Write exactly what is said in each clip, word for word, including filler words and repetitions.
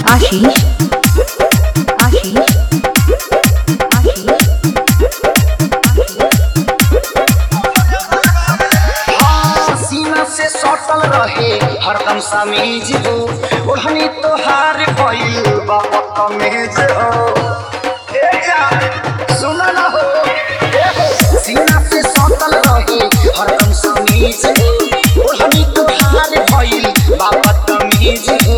आशीष आशीष आशीष सीना से सटल रहे हरदम समीज हो ओढ़नी तोहार भइल बा कमेज हो ए जा सुन ना हो ए हो सीना से सटल रहे हरदम समीज हो ओढ़नी तोहार भइल बा कमेज हो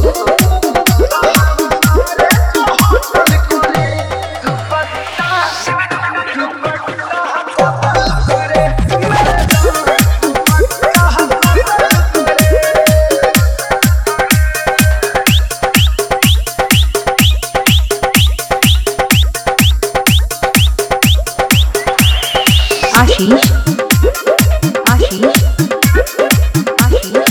आशीष आशीष आशीष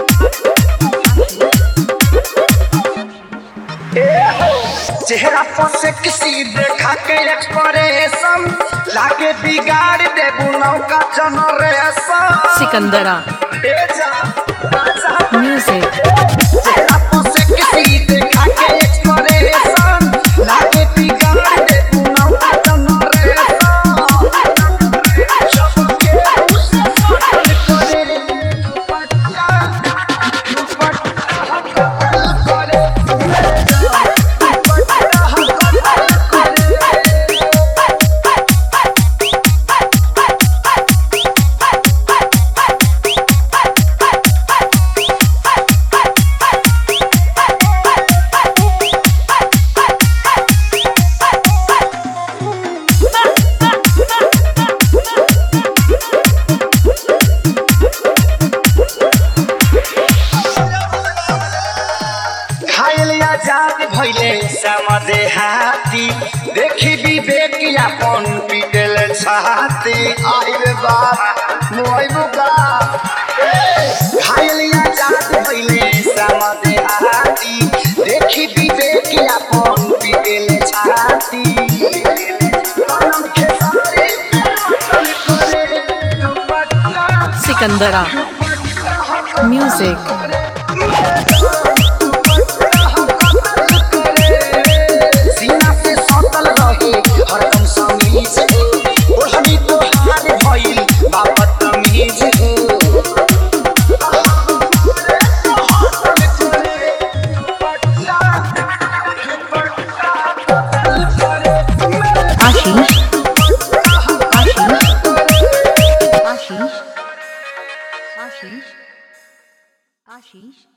चेहरा पर से किसी देखा के एक्सप्रेशन लाके बिगाड़ दे बुनाव का जनरेशन सिकंदरा ए जा बाजा म्यूजिक चेहरा पर से किसी देखा के एक्सप्रेशन लाके बिगाड़ दे बुनाव का जनरेशन सबके उसे सटल करे दुपट्टा दुपट्टा करे आजाद भइले समझे हाथी देखी विवेक अपन पीटल छाती आइल बाप मोई बुका घायल आजाद भइले समझे हाथी देखी विवेक अपन पीटल छाती सिकंदरा म्यूजिक सीना से सटल रहे हरदम समीज हो ओढ़नी तोहार भइल बा बदतमीज हो आशीष आशीष आशीष आशीष आशीष